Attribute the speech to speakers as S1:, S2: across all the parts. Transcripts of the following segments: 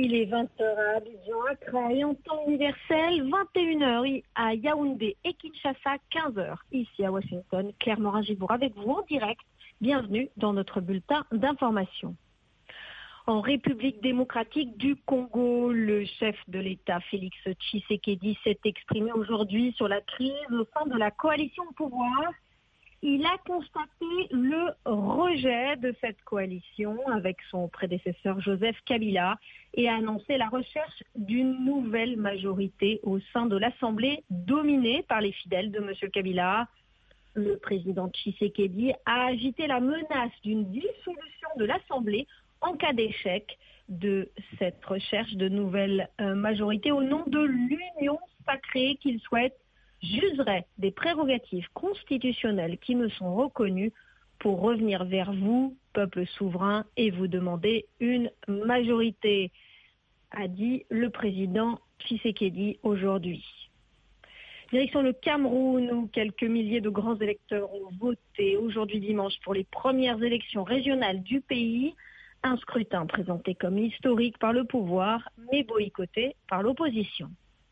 S1: Il est 20h à Abidjan, Accra et en temps universel, 21h à Yaoundé et Kinshasa, 15h ici à Washington. Claire Morin-Gibour avec vous en direct. Bienvenue dans notre bulletin d'information. En République démocratique du Congo, le chef de l'État, Félix Tshisekedi, s'est exprimé aujourd'hui sur la crise au sein de la coalition au pouvoir. Il a constaté le rejet de cette coalition avec son prédécesseur Joseph Kabila et a annoncé la recherche d'une nouvelle majorité au sein de l'Assemblée dominée par les fidèles de M. Kabila. Le président Tshisekedi a agité la menace d'une dissolution de l'Assemblée en cas d'échec de cette recherche de nouvelle majorité au nom de l'union sacrée qu'il souhaite j'userai des prérogatives constitutionnelles qui me sont reconnues pour revenir vers vous, peuple souverain, et vous demander une majorité, a dit le président Tshisekedi aujourd'hui. Direction le Cameroun, où quelques milliers de grands électeurs ont voté aujourd'hui dimanche pour les premières élections régionales du pays. Un scrutin présenté comme historique par le pouvoir, mais boycotté par l'opposition.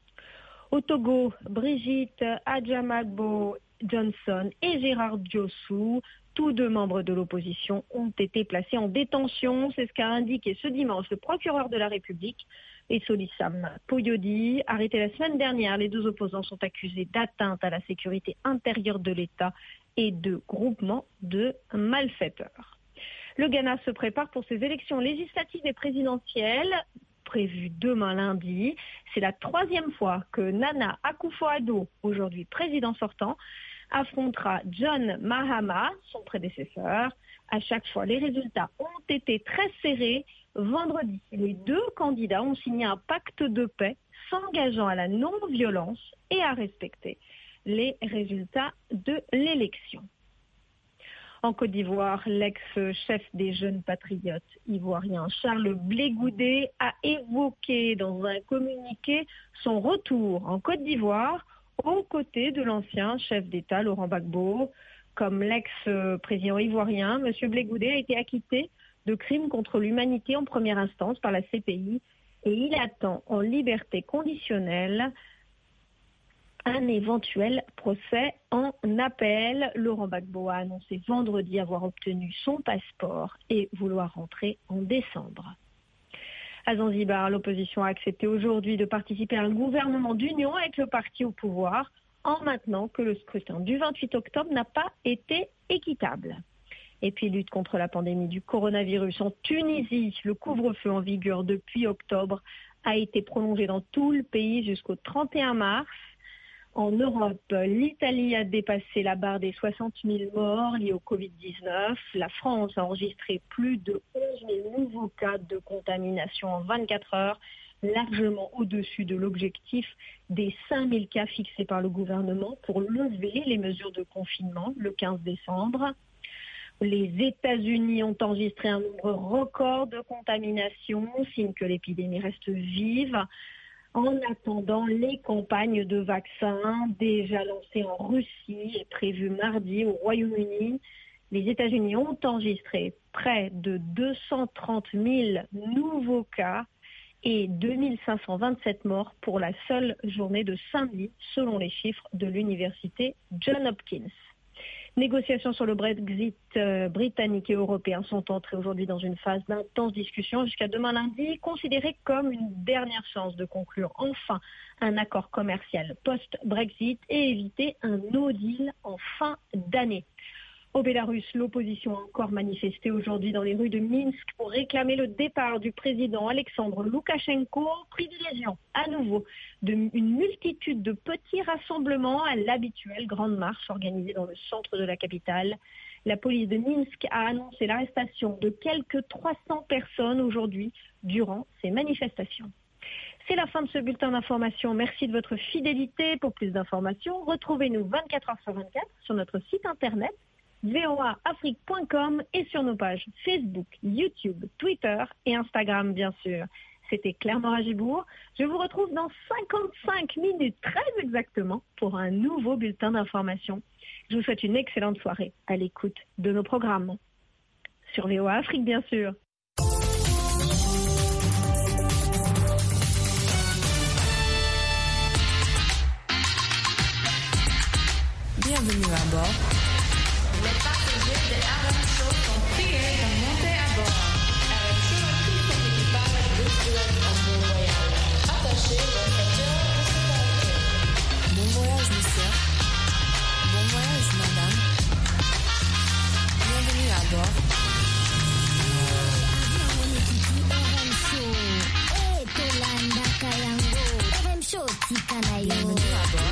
S1: Au Togo, Brigitte Adjamagbo Johnson et Gérard Diossou, tous deux membres de l'opposition, ont été placés en détention. C'est ce qu'a indiqué ce dimanche le procureur de la République. Et Solissam Poyodi, arrêté la semaine dernière, les deux opposants sont accusés d'atteinte à la sécurité intérieure de l'État et de groupement de malfaiteurs. Le Ghana se prépare pour ses élections législatives et présidentielles, prévues demain lundi. C'est la troisième fois que Nana Akufo-Addo, aujourd'hui président sortant, affrontera John Mahama, son prédécesseur. À chaque fois, les résultats ont été très serrés. Vendredi, les deux candidats ont signé un pacte de paix s'engageant à la non-violence et à respecter les résultats de l'élection. En Côte d'Ivoire, l'ex-chef des jeunes patriotes ivoiriens, Charles Blé Goudé, a évoqué dans un communiqué son retour en Côte d'Ivoire aux côtés de l'ancien chef d'État Laurent Gbagbo. Comme l'ex-président ivoirien, M. Blé Goudé a été acquitté de crimes contre l'humanité en première instance par la CPI et il attend en liberté conditionnelle un éventuel procès en appel. Laurent Gbagbo a annoncé vendredi avoir obtenu son passeport et vouloir rentrer en décembre. À Zanzibar, l'opposition a accepté aujourd'hui de participer à un gouvernement d'union avec le parti au pouvoir en maintenant que le scrutin du 28 octobre n'a pas été équitable. Et puis, lutte contre la pandémie du coronavirus en Tunisie, le couvre-feu en vigueur depuis octobre a été prolongé dans tout le pays jusqu'au 31 mars. En Europe, l'Italie a dépassé la barre des 60 000 morts liés au Covid-19. La France a enregistré plus de 11 000 nouveaux cas de contamination en 24 heures, largement au-dessus de l'objectif des 5 000 cas fixés par le gouvernement pour lever les mesures de confinement le 15 décembre. Les États-Unis ont enregistré un nombre record de contaminations, signe que l'épidémie reste vive. En attendant, les campagnes de vaccins déjà lancées en Russie et prévues mardi au Royaume-Uni, les États-Unis ont enregistré près de 230 000 nouveaux cas et 2527 morts pour la seule journée de samedi, selon les chiffres de l'université Johns Hopkins. Négociations sur le Brexit britannique et européen sont entrées aujourd'hui dans une phase d'intense discussion jusqu'à demain lundi, considérée comme une dernière chance de conclure enfin un accord commercial post-Brexit et éviter un no deal en fin d'année. Au Bélarus, l'opposition a encore manifesté aujourd'hui dans les rues de Minsk pour réclamer le départ du président Alexandre Loukachenko, privilégiant à nouveau une multitude de petits rassemblements à l'habituelle grande marche organisée dans le centre de la capitale. La police de Minsk a annoncé l'arrestation de quelques 300 personnes aujourd'hui durant ces manifestations. C'est la fin de ce bulletin d'information. Merci de votre fidélité. Pour plus d'informations, retrouvez-nous 24 heures sur 24 sur notre site internet voaafrique.com et sur nos pages Facebook, YouTube, Twitter et Instagram, bien sûr. C'était Claire Morin-Gibour. Je vous retrouve dans 55 minutes, très exactement, pour un nouveau bulletin d'information. Je vous souhaite une excellente soirée à l'écoute de nos programmes. Sur VOA Afrique, bien sûr.
S2: Bienvenue à bord.
S3: Les passagers de RM Show sont priés de monter à bord. RM Show et tout son équipage vous souhaitent un bon voyage. Attachez vos ceintures de sécurité.
S2: Bon voyage, monsieur. Bon voyage, madame. Bienvenue à bord. Bienvenue à bord.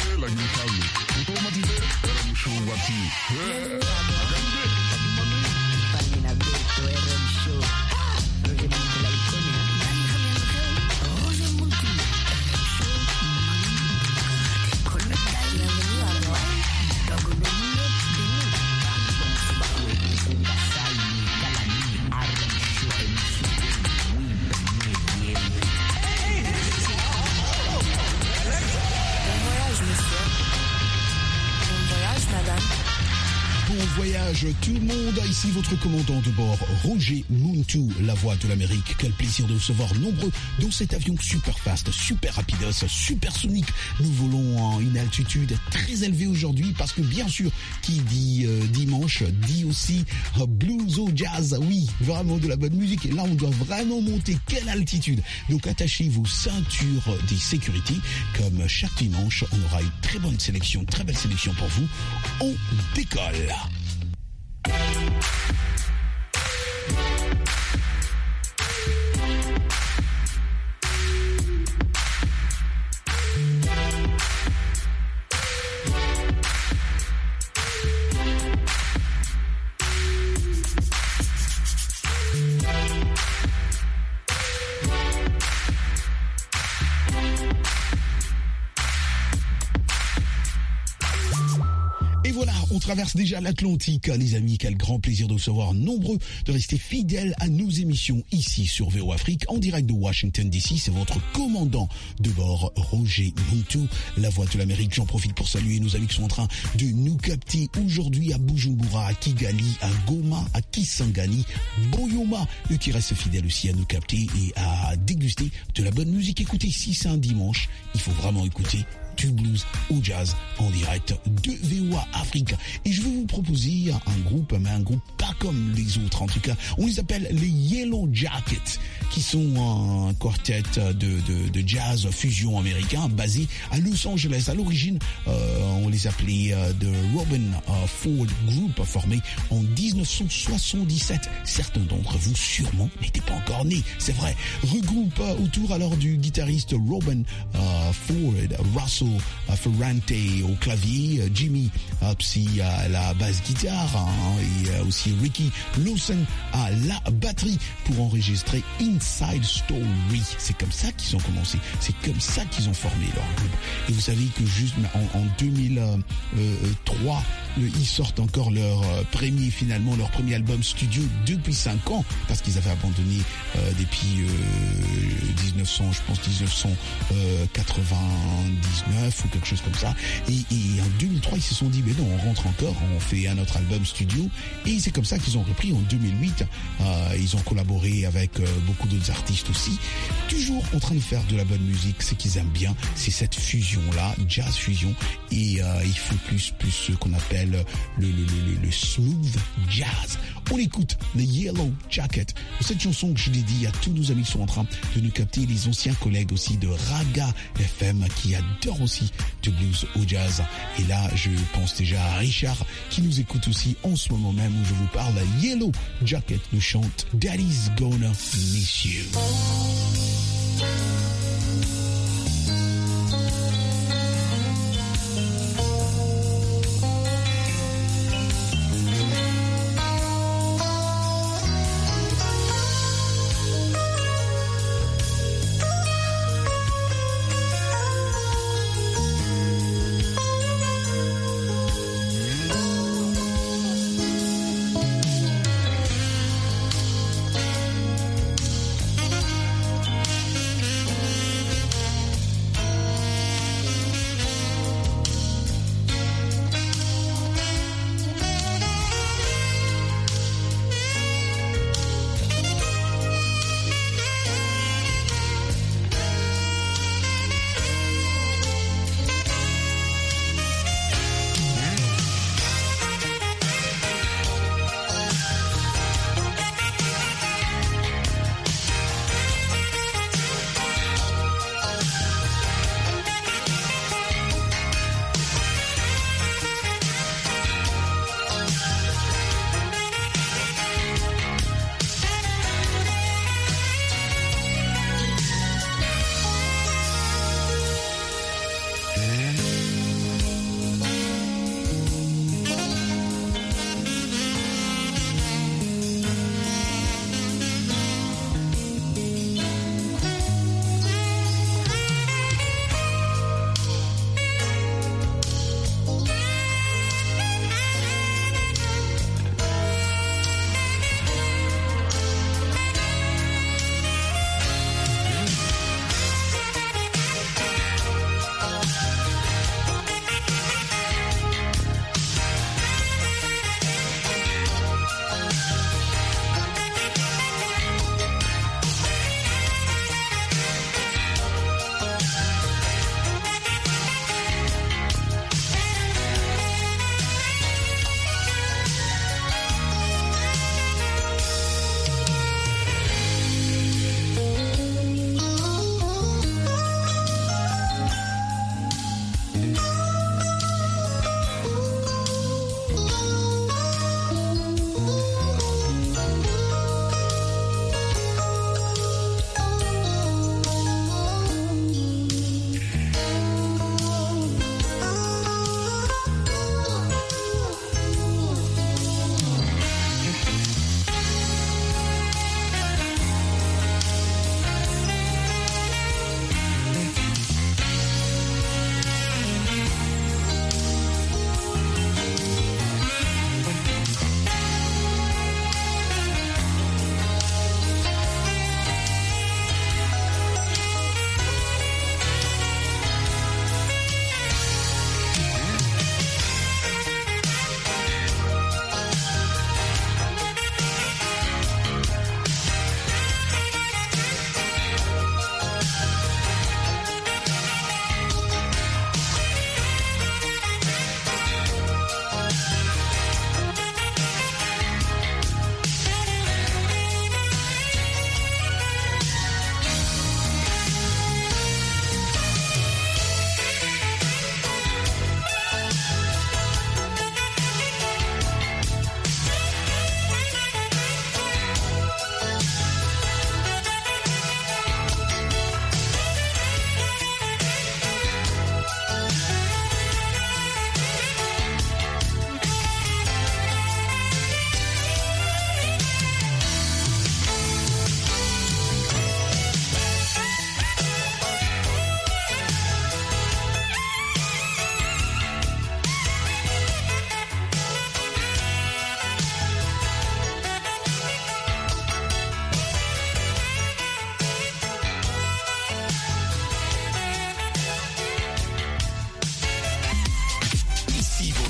S4: Bon voyage tout le monde, ici votre commandant de bord, Roger Muntu, la voix de l'Amérique. Quel plaisir de recevoir nombreux dans cet avion super fast, super rapidos, super sonique. Nous volons à une altitude très élevée aujourd'hui parce que bien sûr, qui dit dimanche, dit aussi blues au jazz. Oui, vraiment de la bonne musique. Et là, on doit vraiment monter. Quelle altitude! Donc attachez vos ceintures de sécurité. Comme chaque dimanche, on aura une très bonne sélection, très belle sélection pour vous. On décolle! On traverse déjà l'Atlantique, les amis. Quel grand plaisir de vous recevoir nombreux, de rester fidèles à nos émissions ici sur VO Afrique, en direct de Washington DC. C'est votre commandant de bord, Roger Muntu, la voix de l'Amérique. J'en profite pour saluer nos amis qui sont en train de nous capter aujourd'hui à Bujumbura, à Kigali, à Goma, à Kisangani, Boyoma, eux qui restent fidèles aussi à nous capter et à déguster de la bonne musique. Écoutez, si c'est un dimanche, il faut vraiment écouter du blues au jazz en direct de VOA Afrique. Et je vais vous proposer un groupe, mais un groupe pas comme les autres. En tout cas, on les appelle les Yellow Jackets, qui sont un quartet de jazz fusion américain basé à Los Angeles. À l'origine, on les appelait The Robin Ford Group, formé en 1977. Certains d'entre vous sûrement n'étaient pas encore nés, c'est vrai. Regroupe autour alors du guitariste Robin Ford, Russell Ferrante au clavier, Jimmy Psy à la basse guitare, et aussi Ricky Lawson à la batterie pour enregistrer Inside Story. C'est comme ça qu'ils ont commencé, c'est comme ça qu'ils ont formé leur groupe. Et vous savez que juste en 2003, ils sortent encore leur premier album studio depuis 5 ans, parce qu'ils avaient abandonné depuis 1999 ou quelque chose comme ça. Et en 2003, ils se sont dit, mais non, on rentre encore, on fait un autre album studio. Et c'est comme ça qu'ils ont repris en 2008. Ils ont collaboré avec beaucoup d'autres artistes aussi. Toujours en train de faire de la bonne musique. Ce qu'ils aiment bien, c'est cette fusion-là, jazz fusion. Et il faut plus ce qu'on appelle le smooth jazz. On écoute The Yellow Jacket. Cette chanson que je dédie à tous nos amis qui sont en train de nous capter, les anciens collègues aussi de Raga FM qui adorent aussi de blues au jazz. Et là, je pense déjà à Richard qui nous écoute aussi en ce moment même où je vous parle. Yellow Jacket nous chante Daddy's Gonna Miss You.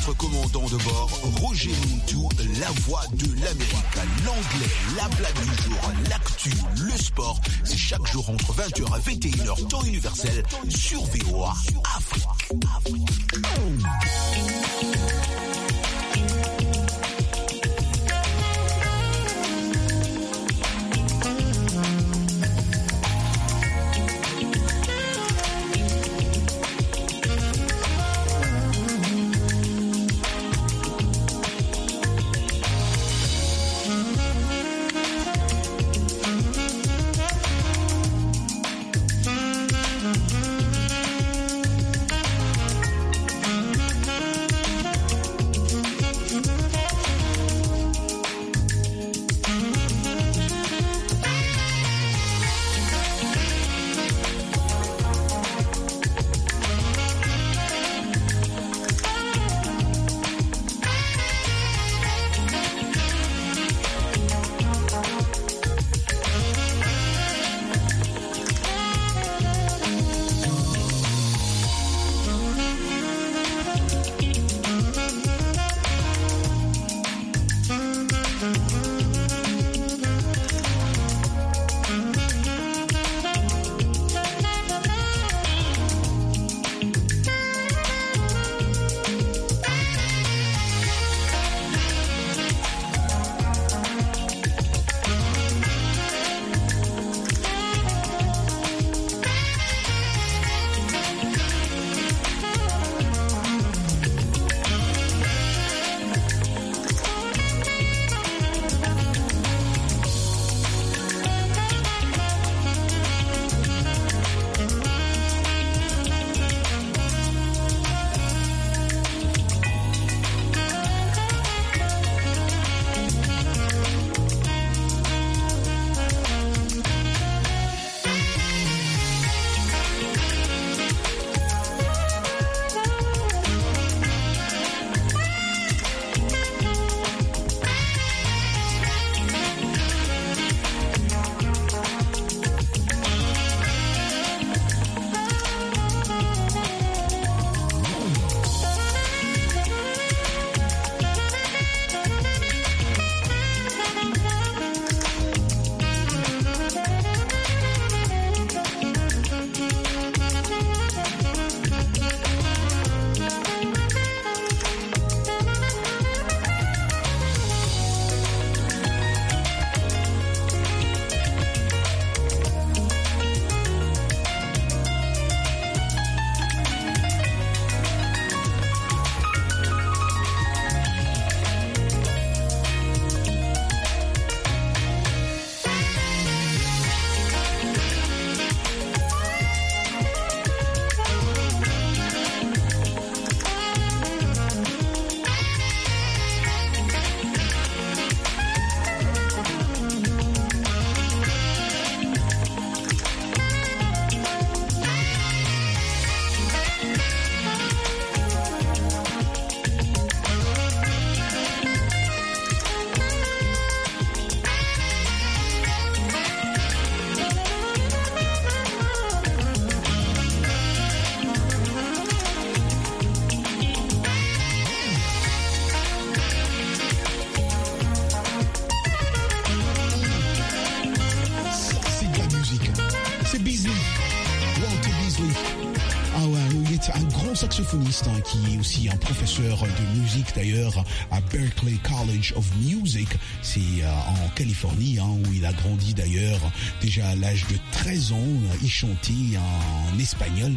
S4: votre commandant de bord, Roger Muntu, la voix de l'Amérique. L'anglais, la blague du jour, l'actu, le sport, c'est chaque jour entre 20h et 21h, temps universel, sur VOA Afrique. Saxophoniste qui est aussi un professeur de musique d'ailleurs à Berklee College of Music, c'est en Californie où il a grandi d'ailleurs. Déjà à l'âge de 13 ans, il chantait en espagnol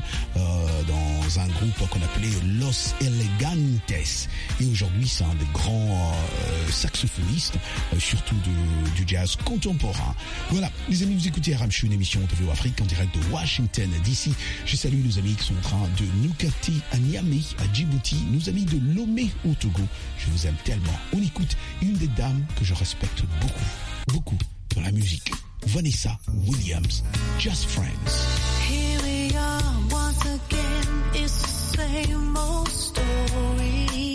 S4: dans un groupe qu'on appelait Los Elegantes, et aujourd'hui c'est un des grands saxophonistes, surtout du jazz contemporain. Voilà les amis, vous écoutez Aramchou, une émission de VOA Afrique en direct de Washington DC. Je salue nos amis qui sont en train de nous capter à Niamey, à Djibouti, nos amis de Lomé au Togo. Je vous aime tellement. On écoute une des dames que je respecte beaucoup dans la musique, Vanessa Williams, Just Friends.
S5: Here we are once again, it's the same old story.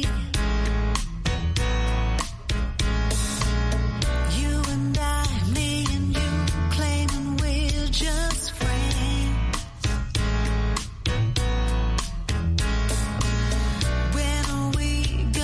S5: You and I, me and you, claiming we're just friends. When are we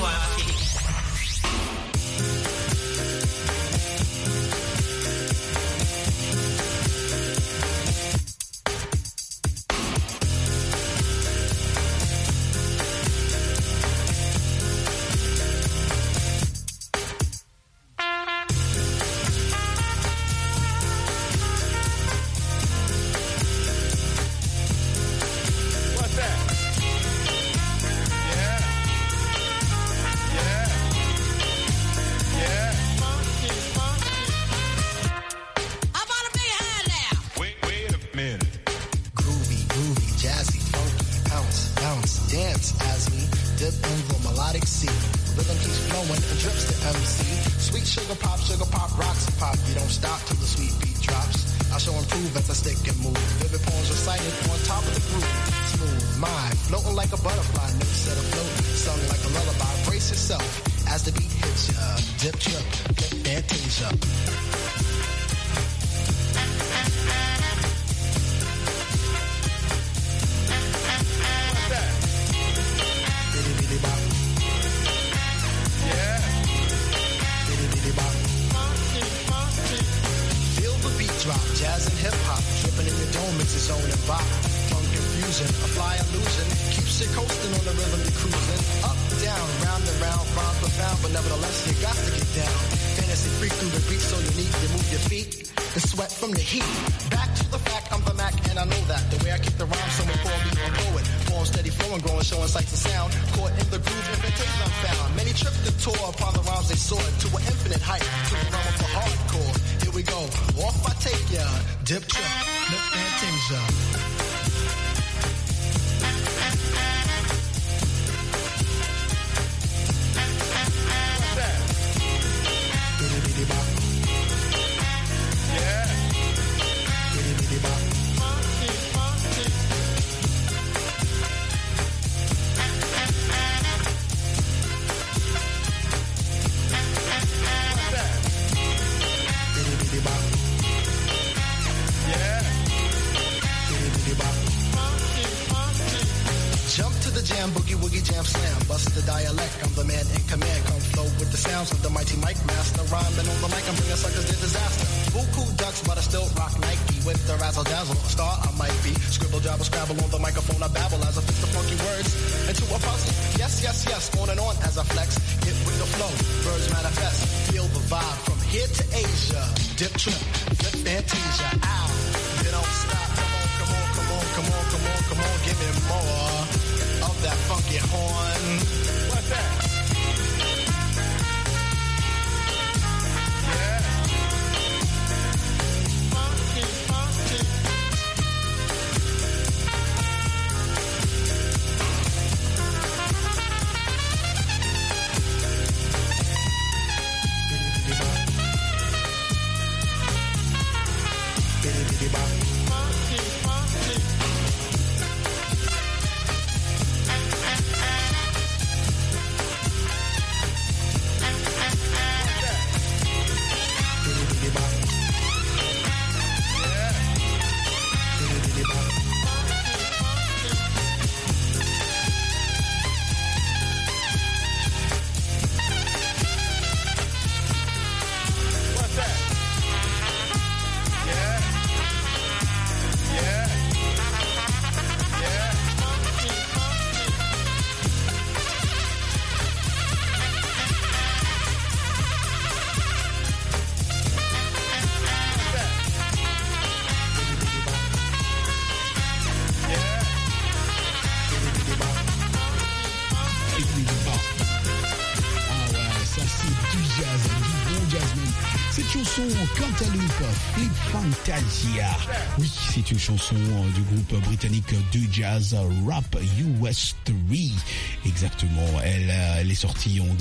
S4: Cantaloupe, Flip Fantasia. Oui, c'est une chanson du groupe britannique de jazz Rap US 3. Exactement. Elle est sortie en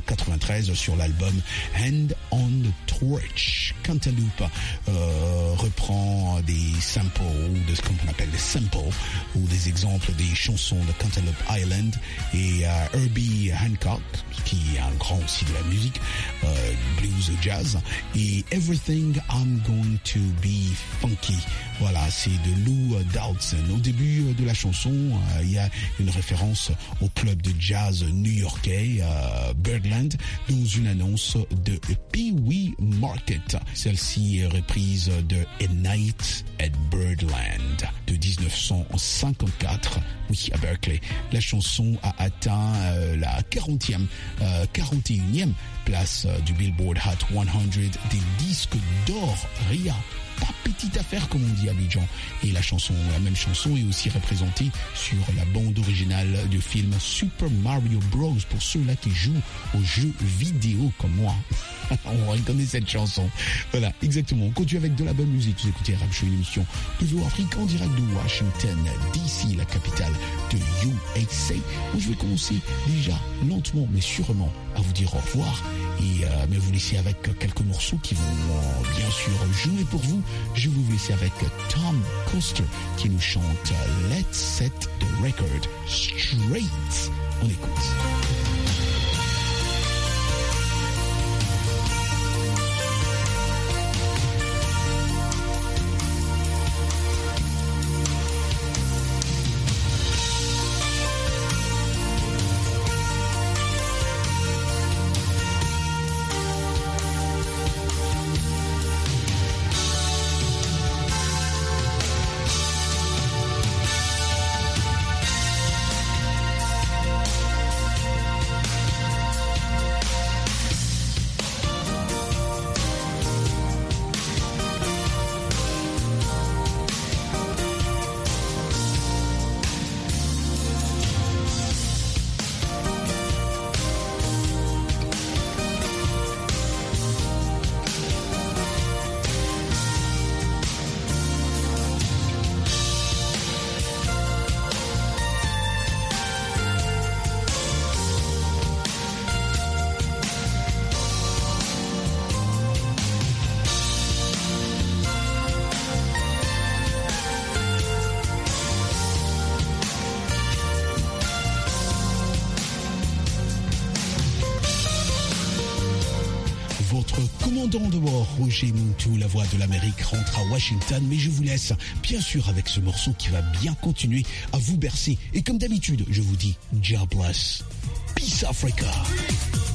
S4: 1993 sur l'album Hand on the Torch. Cantaloupe reprend des samples, de ce qu'on appelle des samples, ou des exemples des chansons de Cantaloupe Island et Herbie Hancock, qui est un grand aussi de la musique, blues jazz. et Everything I'm Going to Be Funky. Voilà, c'est de Lou Dowdson. Au début de la chanson, il y a une référence au club de jazz new-yorkais Birdland dans une annonce de Pee-wee Market. Celle-ci est reprise de A Night at Birdland de 1954, oui, à Berkeley. La chanson a atteint la 41e place du Billboard Hot 100 des disques d'or. Ria, pas petite affaire comme on dit à Abidjan. Et la même chanson est aussi représentée sur la bande originale du film Super Mario Bros. Pour ceux-là qui jouent aux jeux vidéo comme moi. On reconnaît cette chanson. Voilà, exactement. On continue avec de la bonne musique. Vous écoutez Rap Show, une émission de VO Afrique en direct de Washington, D.C., la capitale de USA. Où je vais commencer déjà lentement mais sûrement à vous dire au revoir et mais vous laisser avec quelques morceaux qui vont bien sûr jouer pour vous. Je vais vous laisser avec Tom Coster qui nous chante Let's Set the Record Straight. On écoute. Votre commandant de bord, Roger Muntu, la voix de l'Amérique, rentre à Washington, mais je vous laisse bien sûr avec ce morceau qui va bien continuer à vous bercer. Et comme d'habitude, je vous dis, God bless. Peace Africa.